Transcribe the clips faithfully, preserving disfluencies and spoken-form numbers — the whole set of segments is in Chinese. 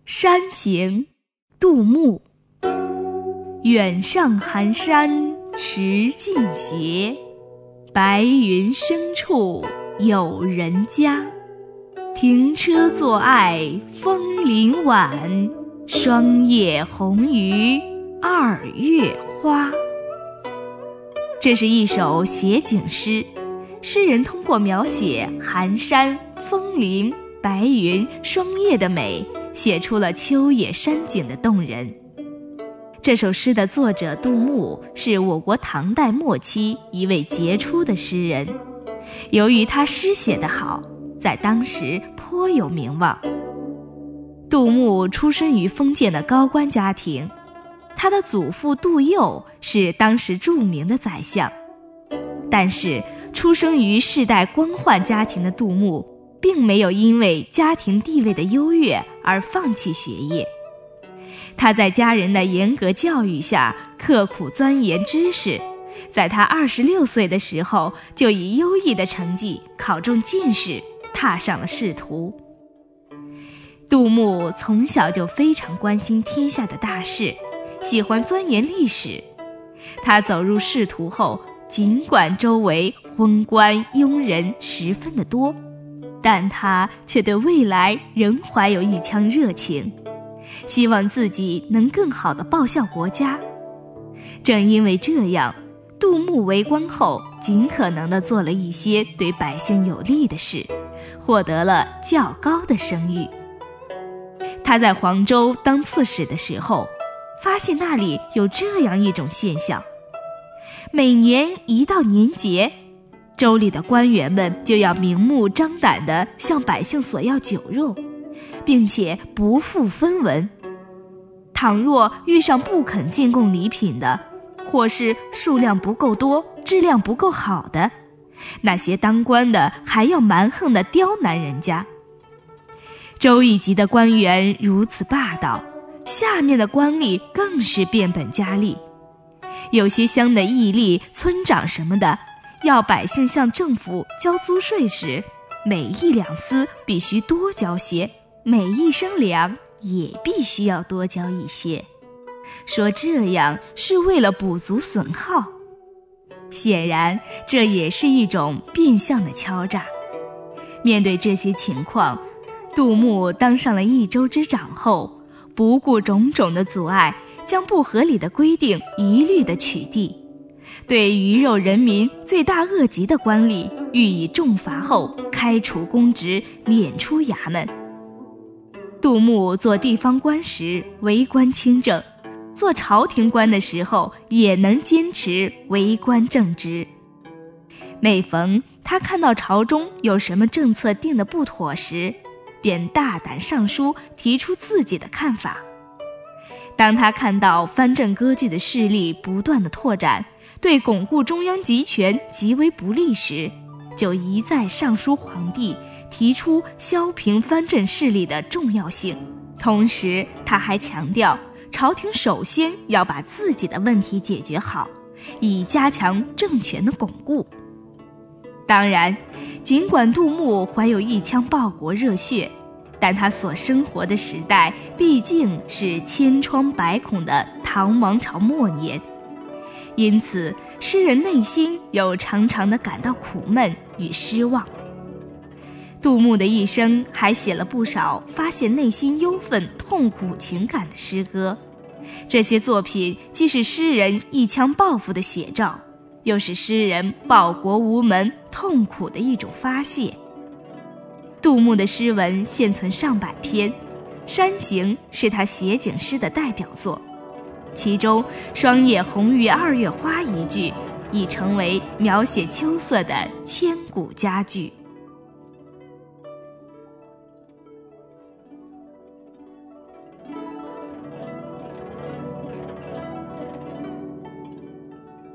山行，杜牧。远上寒山石径斜，白云深处有人家。停车坐爱枫林晚，霜叶红于二月花。这是一首写景诗，诗人通过描写寒山、枫林、白云、霜叶的美，写出了秋野山景的动人。这首诗的作者杜牧是我国唐代末期一位杰出的诗人，由于他诗写得好，在当时颇有名望。杜牧出身于封建的高官家庭，他的祖父杜佑是当时著名的宰相。但是出生于世代官宦家庭的杜牧，并没有因为家庭地位的优越而放弃学业。他在家人的严格教育下刻苦钻研知识，在他二十六岁的时候就以优异的成绩考中进士，踏上了仕途。杜牧从小就非常关心天下的大事，喜欢钻研历史。他走入仕途后，尽管周围昏官庸人十分的多，但他却对未来仍怀有一腔热情，希望自己能更好地报效国家。正因为这样，杜牧为官后尽可能地做了一些对百姓有利的事，获得了较高的声誉。他在黄州当刺史的时候，发现那里有这样一种现象：每年一到年节，州里的官员们就要明目张胆地向百姓索要酒肉，并且不付分文。倘若遇上不肯进贡礼品的，或是数量不够多、质量不够好的，那些当官的还要蛮横地刁难人家。州一级的官员如此霸道，下面的官吏更是变本加厉。有些乡的役吏、村长什么的，要百姓向政府交租税时，每一两丝必须多交些，每一升粮也必须要多交一些，说这样是为了补足损耗。显然这也是一种变相的敲诈。面对这些情况，杜牧当上了益州之长后，不顾种种的阻碍，将不合理的规定一律的取缔，对鱼肉人民罪大恶极的官吏予以重罚后开除公职，撵出衙门。杜牧做地方官时为官清正，做朝廷官的时候也能坚持为官正直。每逢他看到朝中有什么政策定得不妥时，便大胆上书提出自己的看法。当他看到藩镇割据的势力不断的拓展，对巩固中央集权极为不利时，就一再上书皇帝，提出削平藩镇势力的重要性。同时他还强调，朝廷首先要把自己的问题解决好，以加强政权的巩固。当然，尽管杜牧怀有一腔报国热血，但他所生活的时代毕竟是千疮百孔的唐王朝末年，因此诗人内心有常常的感到苦闷与失望。杜牧的一生还写了不少发现内心忧愤痛苦情感的诗歌，这些作品既是诗人一腔抱负的写照，又是诗人报国无门痛苦的一种发泄。杜牧的诗文现存上百篇，《山行》是他写景诗的代表作，其中霜叶红于二月花一句已成为描写秋色的千古佳句。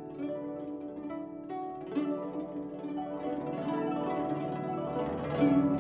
thank you